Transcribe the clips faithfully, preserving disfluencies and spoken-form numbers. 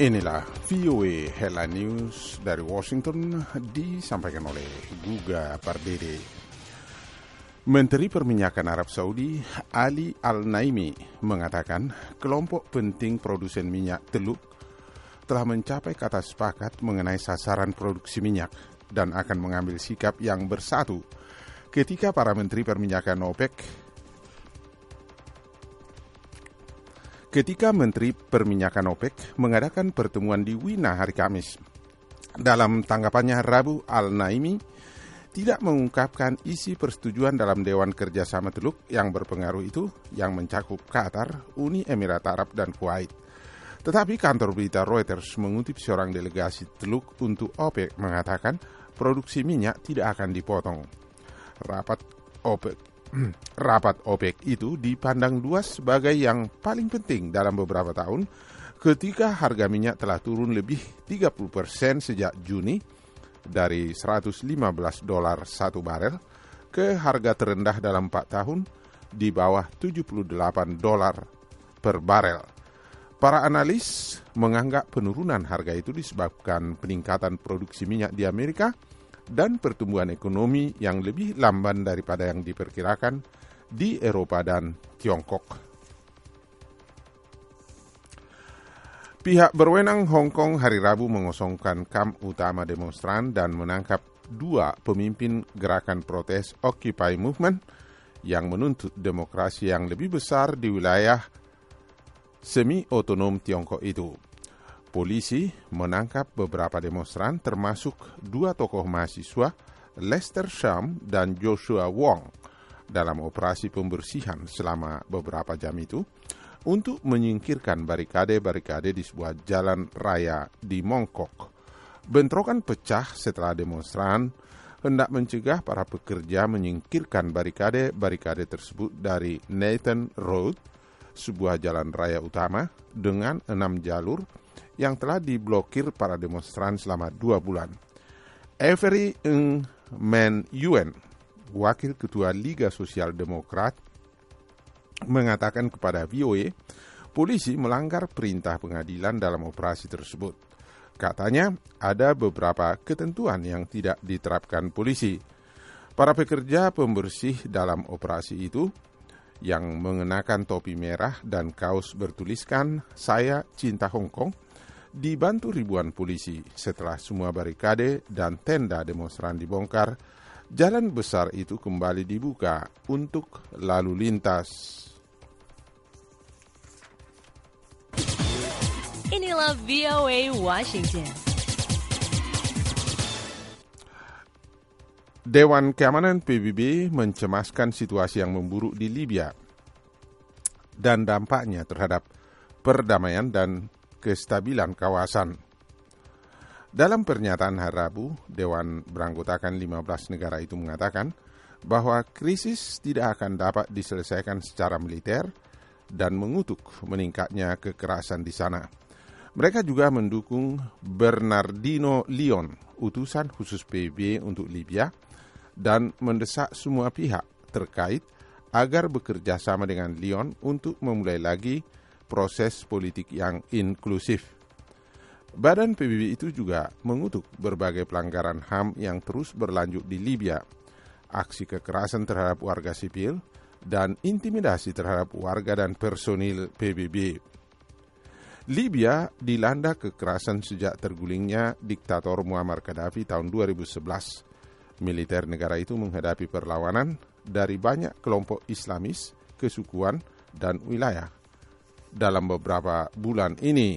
Inilah V O A Headline News dari Washington disampaikan oleh Guga Pardede. Menteri Perminyakan Arab Saudi Ali Al-Naimi mengatakan kelompok penting produsen minyak Teluk telah mencapai kata sepakat mengenai sasaran produksi minyak dan akan mengambil sikap yang bersatu ketika para menteri perminyakan OPEC Ketika Menteri Perminyakan OPEC mengadakan pertemuan di Wina hari Kamis. Dalam tanggapannya Rabu, Al-Naimi tidak mengungkapkan isi persetujuan dalam Dewan Kerjasama Teluk yang berpengaruh itu yang mencakup Qatar, Uni Emirat Arab, dan Kuwait. Tetapi kantor berita Reuters mengutip seorang delegasi Teluk untuk OPEC mengatakan produksi minyak tidak akan dipotong. Rapat OPEC Rapat OPEC itu dipandang luas sebagai yang paling penting dalam beberapa tahun ketika harga minyak telah turun lebih tiga puluh persen sejak Juni dari seratus lima belas dolar satu barel ke harga terendah dalam empat tahun di bawah tujuh puluh delapan dolar per barel. Para analis menganggap penurunan harga itu disebabkan peningkatan produksi minyak di Amerika dan pertumbuhan ekonomi yang lebih lamban daripada yang diperkirakan di Eropa dan Tiongkok. Pihak berwenang Hong Kong hari Rabu mengosongkan kamp utama demonstran dan menangkap dua pemimpin gerakan protes Occupy Movement yang menuntut demokrasi yang lebih besar di wilayah semi-otonom Tiongkok itu. Polisi menangkap beberapa demonstran termasuk dua tokoh mahasiswa, Lester Sham dan Joshua Wong, dalam operasi pembersihan selama beberapa jam itu untuk menyingkirkan barikade-barikade di sebuah jalan raya di Mongkok. Bentrokan pecah setelah demonstran hendak mencegah para pekerja menyingkirkan barikade-barikade tersebut dari Nathan Road, sebuah jalan raya utama dengan enam jalur yang telah diblokir para demonstran selama dua bulan. Avery Ng Men Yuen, wakil ketua Liga Sosial Demokrat, mengatakan kepada V O A, polisi melanggar perintah pengadilan dalam operasi tersebut. Katanya, ada beberapa ketentuan yang tidak diterapkan polisi. Para pekerja pembersih dalam operasi itu, yang mengenakan topi merah dan kaos bertuliskan "Saya Cinta Hong Kong", dibantu ribuan polisi. Setelah semua barikade dan tenda demonstran dibongkar, jalan besar itu kembali dibuka untuk lalu lintas. Inilah V O A Washington. Dewan Keamanan P B B mencemaskan situasi yang memburuk di Libya dan dampaknya terhadap perdamaian dan kestabilan kawasan. Dalam pernyataan hari Rabu, Dewan beranggotakan lima belas negara itu mengatakan bahwa krisis tidak akan dapat diselesaikan secara militer dan mengutuk meningkatnya kekerasan di sana. Mereka juga mendukung Bernardino Leon, utusan khusus P B B untuk Libya, dan mendesak semua pihak terkait agar bekerja sama dengan Leon untuk memulai lagi proses politik yang inklusif. Badan P B B itu juga mengutuk berbagai pelanggaran H A M yang terus berlanjut di Libya, aksi kekerasan terhadap warga sipil, dan intimidasi terhadap warga dan personil P B B. Libya dilanda kekerasan sejak tergulingnya diktator Muammar Gaddafi tahun dua ribu sebelas. Militer negara itu menghadapi perlawanan dari banyak kelompok Islamis, kesukuan, dan wilayah dalam beberapa bulan ini.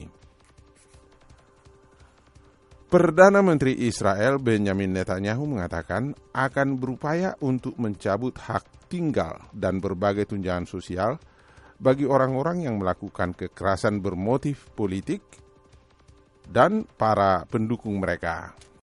Perdana Menteri Israel Benjamin Netanyahu mengatakan akan berupaya untuk mencabut hak tinggal dan berbagai tunjangan sosial bagi orang-orang yang melakukan kekerasan bermotif politik dan para pendukung mereka.